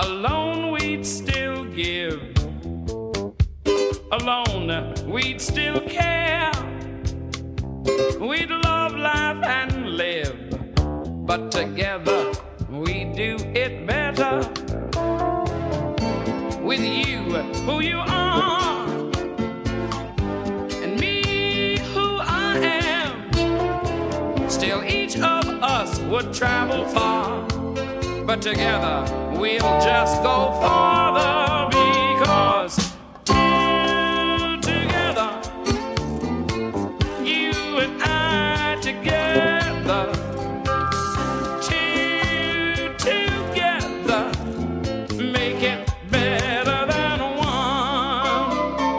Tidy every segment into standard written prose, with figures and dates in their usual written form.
Alone we'd still give. Alone we'd still care. We'd love, laugh, and live. But together we do it better. With you, who you are, and me, who I am. Still each of us would travel far, but together we'll just go farther. Because two together, you and I together, two together, make it better than one.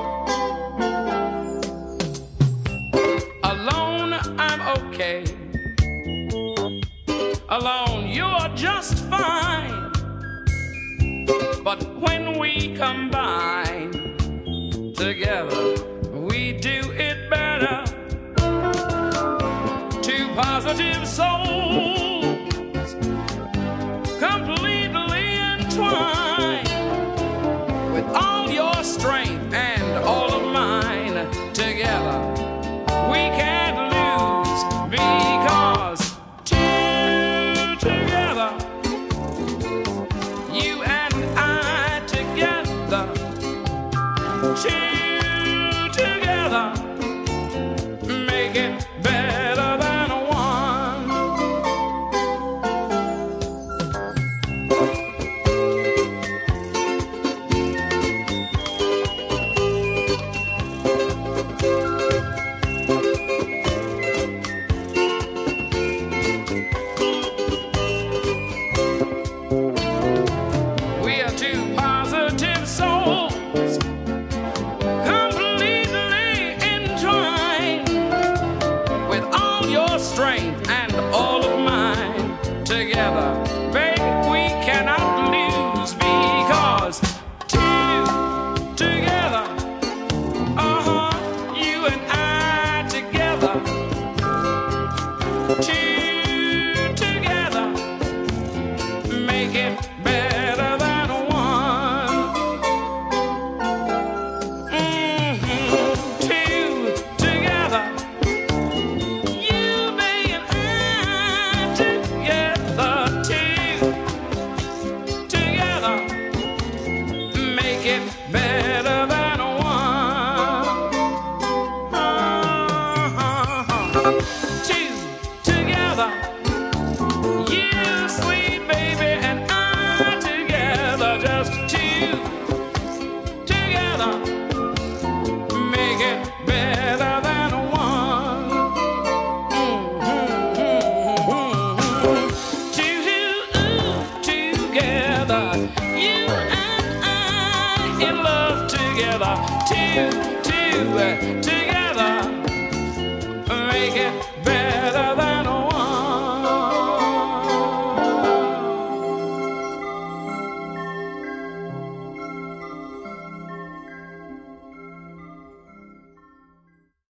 Alone I'm okay. Alone you're just fine. But when we combine together, we do it better. Two positive souls, completely entwined. With all your strength and all of mine, together we can't lose. Because two together, you and I together, two together, make it better than one. We are two positive souls, completely entwined. With all your strength and all of mine, together, baby, we cannot lose. Because two together, you and I together, two together, make it better than one. Two together, you, me, and I together, two together, make it better than one. Two together, you, sweet baby, and I together, just two together, make it better than one. Two together, you and I in love together, two together, make it better.